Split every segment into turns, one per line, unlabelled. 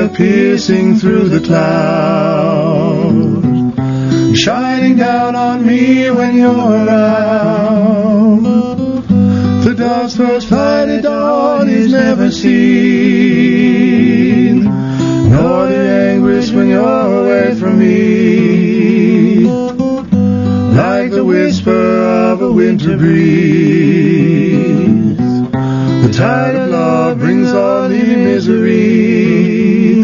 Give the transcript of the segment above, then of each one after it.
way of piercing through the clouds, shining down on me when you're around. The dawn's first light at dawn is never seen, nor the anguish when you're away from me, like the whisper of a winter breeze. The tide of love brings all the misery.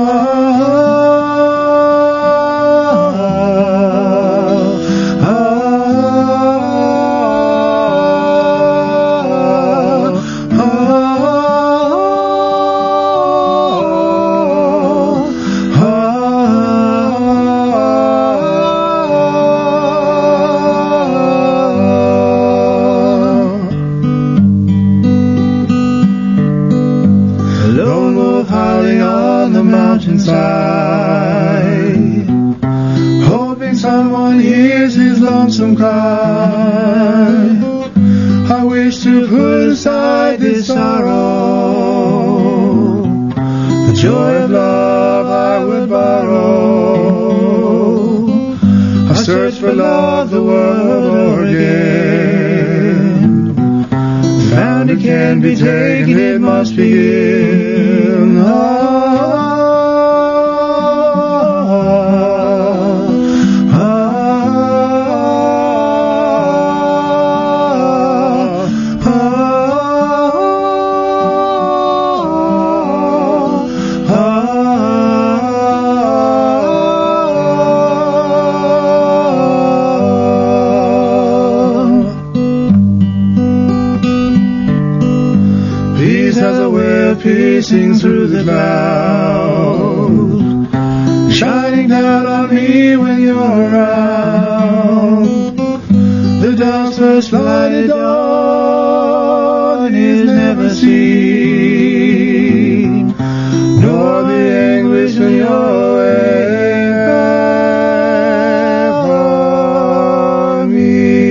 Hoping someone hears his lonesome cry. I wish to put aside this sorrow, the joy of love I would borrow. I search for love the world o'er again. Found it can be taken, it must begin. Piercing through the clouds, shining down on me when you're around. The dawn's first light at dawn is never seen, nor the anguish when you're away from me.